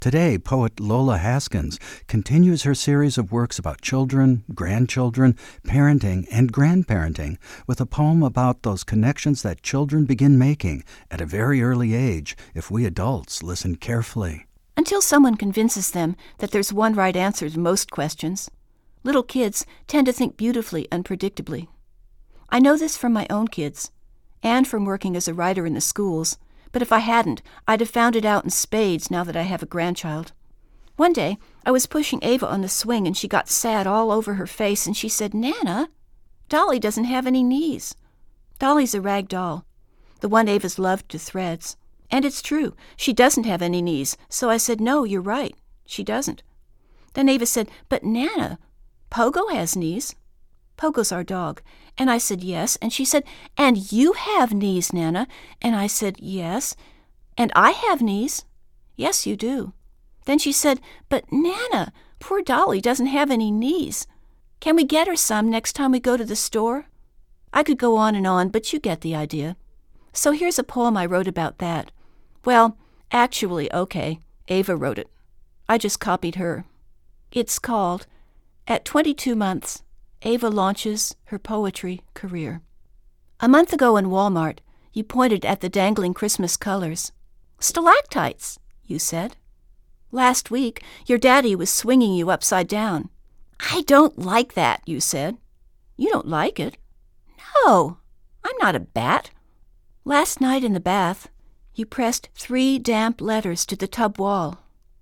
Today, poet Lola Haskins continues her series of works about children, grandchildren, parenting, and grandparenting with a poem about those connections that children begin making at a very early age if we adults listen carefully. Until someone convinces them that there's one right answer to most questions, little kids tend to think beautifully and predictably. I know this from my own kids and from working as a writer in the schools, but if I hadn't, I'd have found it out in spades now that I have a grandchild. One day, I was pushing Ava on the swing and she got sad all over her face and she said, "Nana, Dolly doesn't have any knees." Dolly's a rag doll, the one Ava's loved to threads. And it's true, she doesn't have any knees, so I said, "No, you're right, she doesn't." Then Ava said, "But Nana, Pogo has knees." Pogo's our dog. And I said, "Yes." And she said, "And you have knees, Nana." And I said, "Yes." "And I have knees." "Yes, you do." Then she said, "But Nana, poor Dolly doesn't have any knees. Can we get her some next time we go to the store?" I could go on, but you get the idea. So here's a poem I wrote about that. Well, actually, okay, Ava wrote it. I just copied her. It's called, At 22 Months, Ava Launches Her Poetry Career. A month ago in Walmart, you pointed at the dangling Christmas colors. "Stalactites," you said. Last week, your daddy was swinging you upside down. "I don't like that," you said. "You don't like it?" "No, I'm not a bat." Last night in the bath, you pressed 3 damp letters to the tub wall.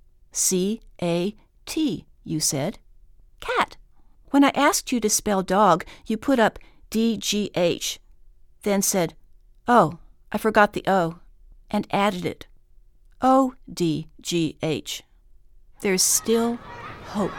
C-A-T, you said. Cat. When I asked you to spell dog, you put up D-G-H, then said, "Oh, I forgot the O," and added it. O-D-G-H. There's still hope.